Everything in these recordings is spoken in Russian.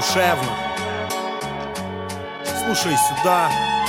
душевно. Слушай сюда.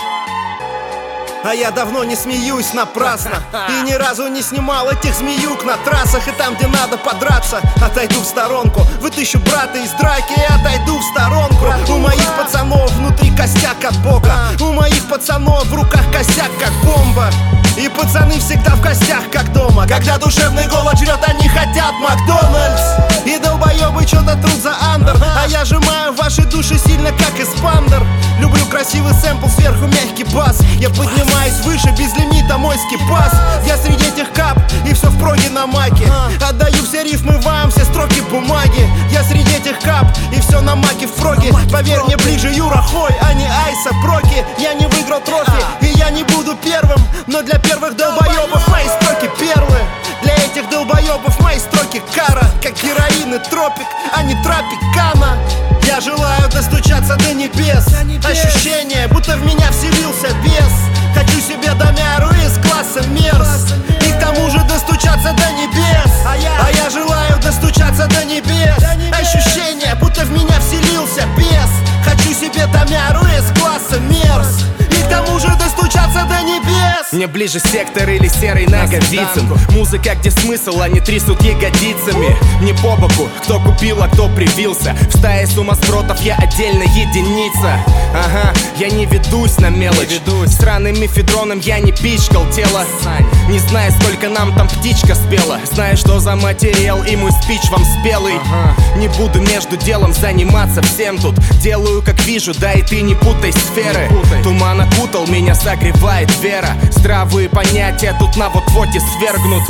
А я давно не смеюсь напрасно и ни разу не снимал этих змеюк на трассах. И там, где надо подраться, отойду в сторонку. Вытащу брата из драки и отойду в сторонку. У моих пацанов внутри костяк от бока. У моих пацанов в руках костяк, как бомба. И пацаны всегда в гостях, как дома. Когда душевный голод жрет, они хотят Макдональдс. И долбоебы что-то трут за андер. А я сжимаю ваши души сильно, как эспандер. Люблю красивый сэмпл, сверху мягкий бас. Я поднимаюсь выше, без лимита мой скипас. Я среди этих кап, и все в проге на маке. Отдаю все рифмы вам, все строки бумаги. Я среди этих кап, и все на маке в проге. Поверь мне, ближе Юра Хой, а не Айса Проки. Я не выиграл трофи, и я не буду первым. Но для первых долбоебов мои строки первые. Для этих долбоебов мои строки кара. Как героин и тропик, а не тропикана. Я желаю достучаться до небес. Ощущение, будто в меня вселился бес. Хочу себе домяру из класса мерз. И к тому же достучаться до небес. А я желаю достучаться до небес. Ощущение, будто в меня вселился бес. Хочу себе домяру из класса мерз. И к тому же достучаться до небес. Мне ближе сектор или серый Наговицын. Музыка, где смысл, они трясут ягодицами. Мне по боку, кто купил, а кто привился. В стае сумасбродов я отдельно единица. Ага, я не ведусь на мелочь. Сраным мефедроном я не пичкал тело. Не знаю, сколько нам там птичка спела. Знаю, что за материал, и мой спич вам спелый. Не буду между делом заниматься всем тут. Делаю как вижу, да и ты не путай сферы. Туман окутал, меня согревает вера. Здравые понятия тут на вот-воте свергнут.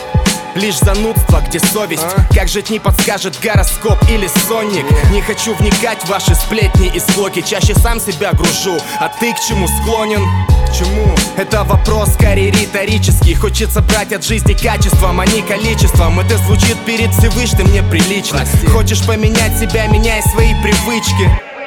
Лишь занудство, где совесть. Как жить не подскажет гороскоп или сонник. Не хочу вникать в ваши сплетни и склоки. Чаще сам себя гружу, а ты к чему склонен? К чему? Это вопрос скорее риторический. Хочется брать от жизни качеством, а не количеством. Это звучит перед Всевышним неприлично. Хочешь поменять себя, меняй свои привычки.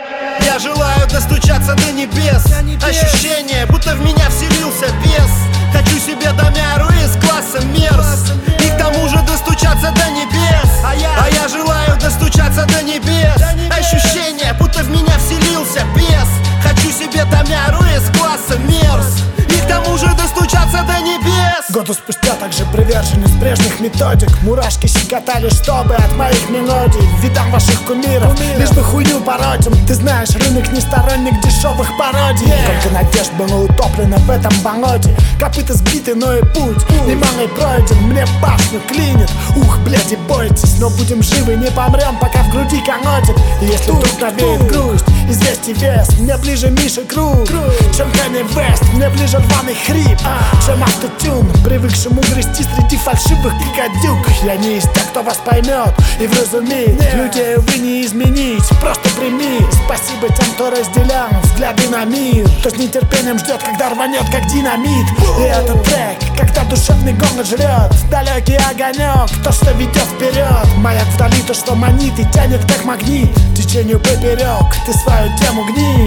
Я желаю достучаться до небес. Ощущение, будто в меня вселился бес. Хочу себе домяру из класса мерз. И к тому же достучаться до небес. А я желаю достучаться до небес. Ощущение, будто в меня вселился бес. Хочу себе домяру из класса мерз. И к тому же достучаться до небес. Годы спустя также приверженец прежних методик. Мурашки щекотали, чтобы от моих мелодий видам ваших кумиров, лишь бы хуйню породим. Ты знаешь, рынок не сторонник дешевых пародий. Сколько надежд было утоплено в этом болоте. Копыта сбиты, но и путь немалый пройден. Мне башню клинит, ух, блядь, и бойтесь. Но будем живы, не помрем, пока в груди колотит. И если вдруг навеет грусть, известий вес. Мне ближе Миша Круг, чем Kanye West. Мне ближе рваный хрип, чем автотюн, привыкшему грести среди фальшивых кикадюк. Я не из тех, кто вас поймет и вразумеет. Людей, увы, не изменить, просто прими. Спасибо тем, кто разделял взгляды на мир, кто с нетерпением ждет, когда рванет, как динамит. И этот трек, когда душевный голод жрет далекий огонек, то, что ведет вперед. Маяк вдали, то, что манит и тянет, как магнит. Течению поперек, ты свою тему гни.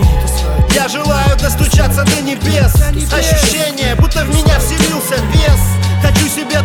Я желаю достучаться до небес. Ощущение, будто в меня вселился бес. Хочу себе